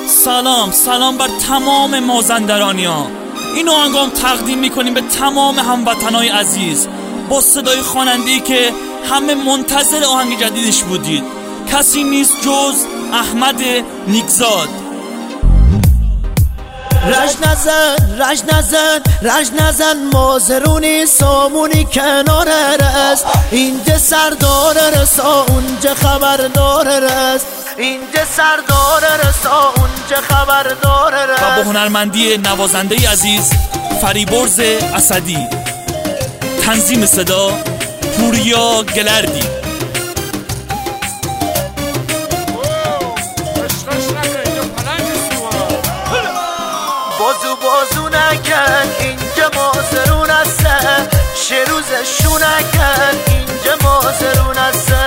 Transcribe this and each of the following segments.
سلام بر تمام مازندرانیان. این آهنگام تقدیم میکنیم به تمام هموطنای عزیز با صدای خواننده‌ای که همه منتظر آهنگ جدیدش بودید. کسی نیست جز احمد نیکزاد. رج نزن مازرونی سامونی کنار رست، اینجا سردار رسا اونجا خبردار رست، اینجا سردار رسا اونجا خبردار رست. و با هنرمندی نوازنده عزیز فریبرز اسدی، تنظیم صدا پوریا گلردی. بازو نکن اینجا مازرون هسته، شروزشو نکن اینجا مازرون هسته.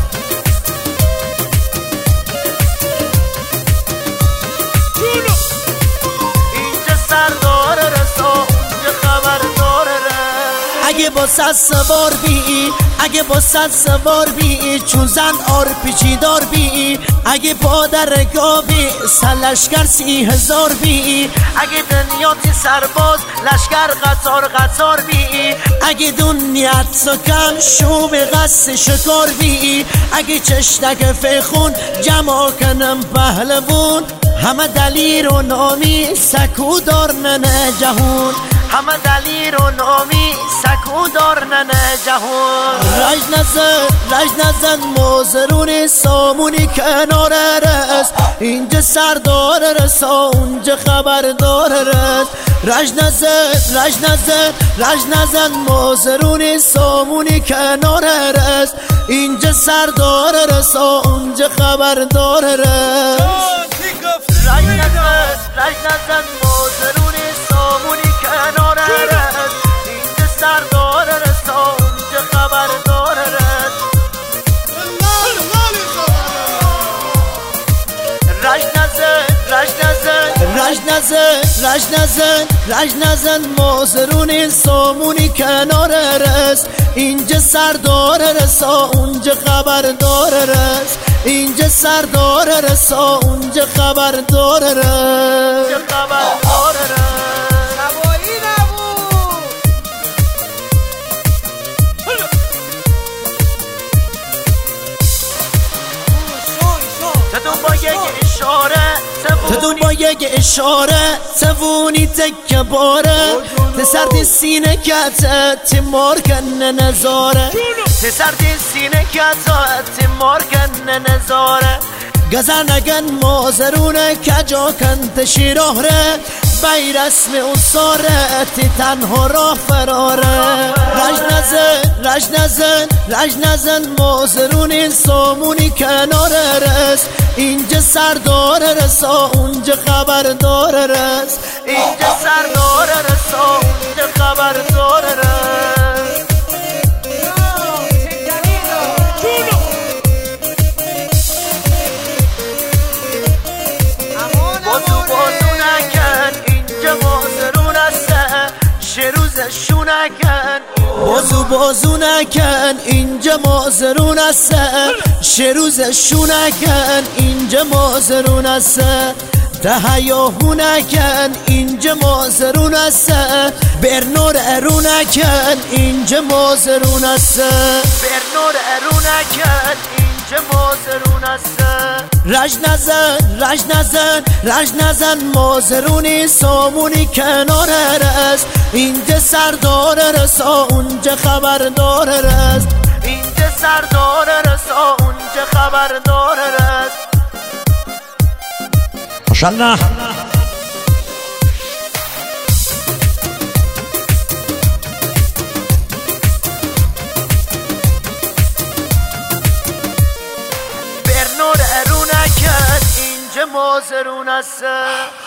اینجا سردار رسا اونجا خبردار رسا. اگه با سوار بی، اگه با سوار بی، چون زن آرپیچی دار بی، اگه با درگابی سلشگر 30,000 بی، اگه دنیاتی سرباز لشگر قطار بی، اگه دنیات سکم شوم قص شکار بی، اگه چشتک فیخون جمع کنم پهلوون، همه دلیر و نامی سکو دارنن جهون، همه دلیر و نامی سکو دارنن جهون. رج نزن مازرون سامونی کنار رست، اینجا سردار رسا اونجا خبردار رست. رج نزن مازرون سامونی کنار رست، اینجا سردار رسا اونجا خبردار رست. رج نزن مازرون سامونی کنار رست، اینجا سردار رسا اونجا خبردار رست. رج نزن مازرون سامونی کنار رست، اینجا سردار رسا اونجا خبردار رست، اینجا سردار رسا اونجا خبردار رست. تدون با یک اشاره سوونی تک باره، تسرد سینه کتا تمار کنه نزاره، تسرد سینه کتا تمار کنه نزاره. گذر نگن مازرونه کجا کن تشیراره، بی رسم اصاره تی تنها راه فراره. رج نزن مازرون سامونی کنار رست، اینجا سردار رسا اونجا خبردار رست، اینجا سردار رسا اونجا خبردار رست. بازو نکن اینجا مازرون هسته، شروزشو نکن. بازو نکن اینجا مازرون هسته، شروزشو نکن اینجا مازرون هسته. تهیاهو نکن اینجا مازرون هسته، برنور ارو نکن اینجا مازرون هسته، برنور ارو نکن اینجا مازرون هسته. رج نزن مازرونی سامونی کنار رست، اینجا سردار رسا اونجا خبردار رست، اینجا سردار رسا اونجا خبردار رست. ماشاءالله. برنور ارو نکن اینجا مازرون هسته.